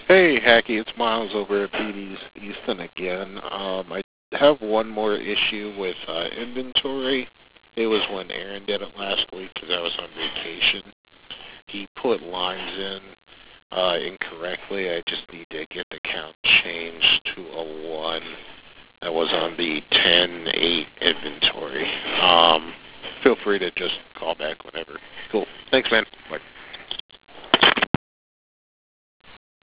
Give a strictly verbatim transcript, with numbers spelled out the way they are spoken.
Hey, Hacky, it's Miles over at B D's Easton again. Um, I have one more issue with uh, inventory. It was when Aaron did it last week because I was on vacation. He put lines in uh, incorrectly. I just need to get the count changed to a one that was on the ten eight inventory. Um, feel free to just call back whenever. Cool. Thanks, man.